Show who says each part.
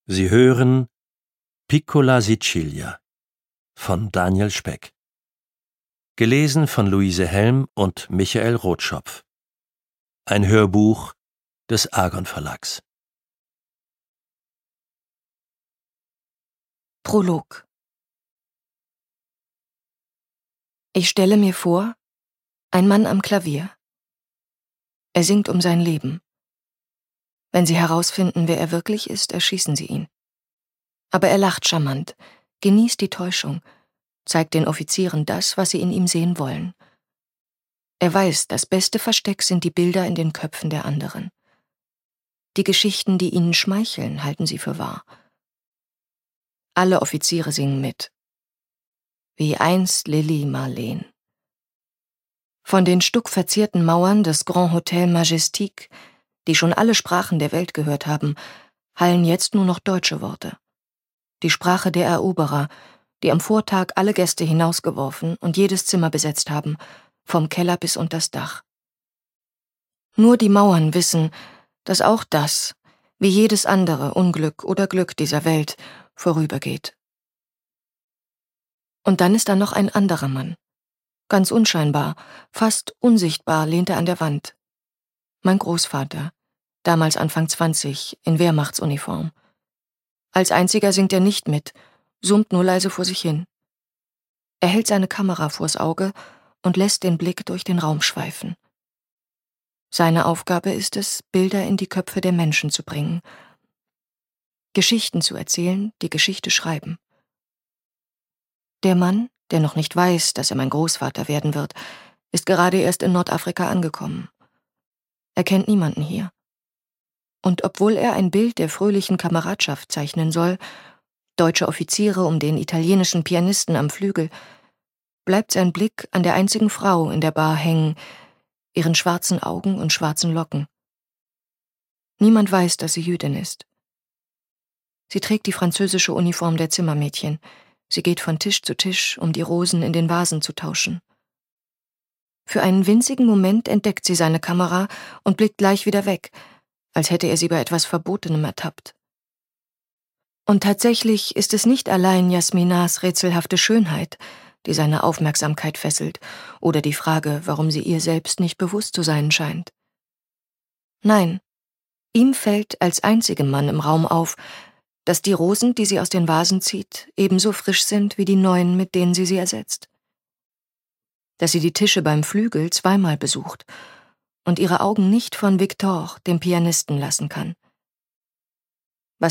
Speaker 1: Sie hören Piccola Sicilia von Daniel Speck. Gelesen von Luise Helm und Michael Rotschopf. Ein Hörbuch des Argon Verlags.
Speaker 2: Prolog. Ich stelle mir vor, ein Mann am Klavier. Er singt um sein Leben. Wenn Sie herausfinden, wer er wirklich ist, erschießen Sie ihn. Aber er lacht charmant, genießt die Täuschung, zeigt den Offizieren das, was sie in ihm sehen wollen. Er weiß, das beste Versteck sind die Bilder in den Köpfen der anderen. Die Geschichten, die ihnen schmeicheln, halten sie für wahr. Alle Offiziere singen mit. Wie einst Lili Marleen. Von den stuckverzierten Mauern des Grand Hotel Majestic, die schon alle Sprachen der Welt gehört haben, hallen jetzt nur noch deutsche Worte. Die Sprache der Eroberer, die am Vortag alle Gäste hinausgeworfen und jedes Zimmer besetzt haben, vom Keller bis unters Dach. Nur die Mauern wissen, dass auch das, wie jedes andere Unglück oder Glück dieser Welt, vorübergeht. Und dann ist da noch ein anderer Mann. Ganz unscheinbar, fast unsichtbar lehnt er an der Wand. Mein Großvater, damals Anfang 20, in Wehrmachtsuniform. Als einziger singt er nicht mit, summt nur leise vor sich hin. Er hält seine Kamera vors Auge und lässt den Blick durch den Raum schweifen. Seine Aufgabe ist es, Bilder in die Köpfe der Menschen zu bringen. Geschichten zu erzählen, die Geschichte schreiben. Der Mann, der noch nicht weiß, dass er mein Großvater werden wird, ist gerade erst in Nordafrika angekommen. Er kennt niemanden hier. Und obwohl er ein Bild der fröhlichen Kameradschaft zeichnen soll, deutsche Offiziere um den italienischen Pianisten am Flügel, bleibt sein Blick an der einzigen Frau in der Bar hängen, ihren schwarzen Augen und schwarzen Locken. Niemand weiß, dass sie Jüdin ist. Sie trägt die französische Uniform der Zimmermädchen. Sie geht von Tisch zu Tisch, um die Rosen in den Vasen zu tauschen. Für einen winzigen Moment entdeckt sie seine Kamera und blickt gleich wieder weg, als hätte er sie bei etwas Verbotenem ertappt. Und tatsächlich ist es nicht allein Jasminas rätselhafte Schönheit, die seine Aufmerksamkeit fesselt, oder die Frage, warum sie ihr selbst nicht bewusst zu sein scheint. Nein, ihm fällt als einzigem Mann im Raum auf, dass die Rosen, die sie aus den Vasen zieht, ebenso frisch sind wie die neuen, mit denen sie ersetzt. Dass sie die Tische beim Flügel zweimal besucht und ihre Augen nicht von Victor, dem Pianisten, lassen kann.